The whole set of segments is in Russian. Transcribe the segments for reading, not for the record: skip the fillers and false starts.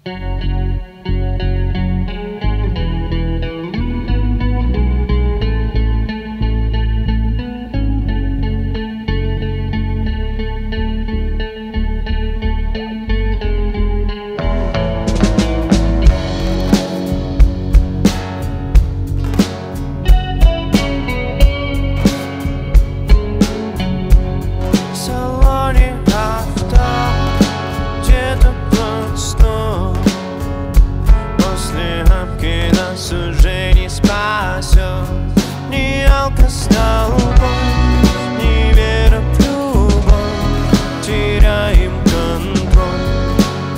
Уже не спасет ни алка столбом, ни вера в любовь. Теряем контроль.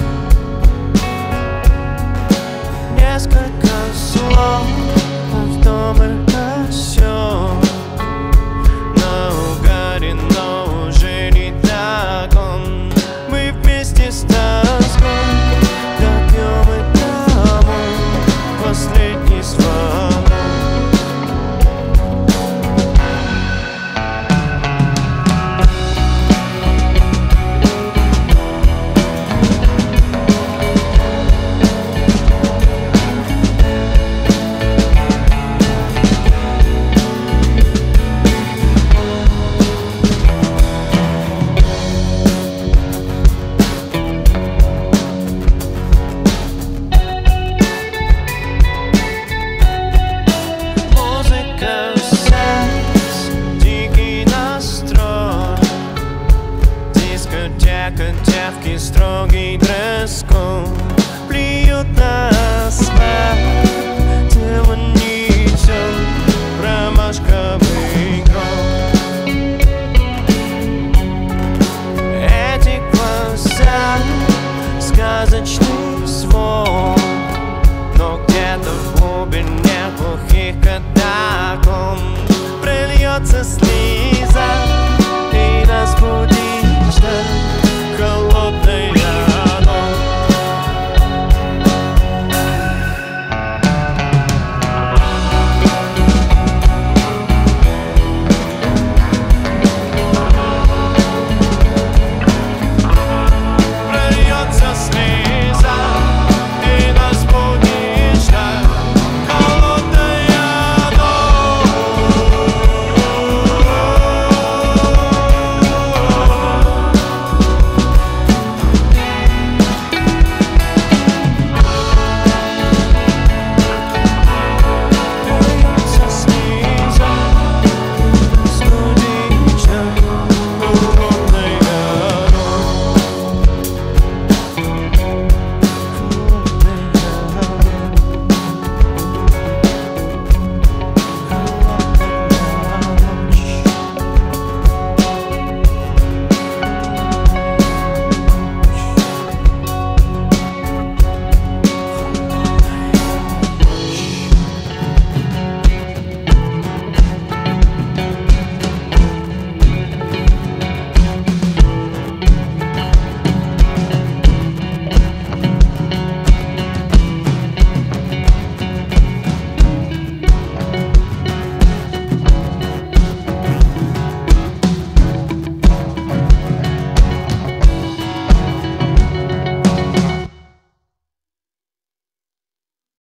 Несколько слов, в том это все. На угаре, но уже не так он. Мы вместе с тоской допьем и домой последний звонок. Девки, строгий дресс-код плюют на асфальт.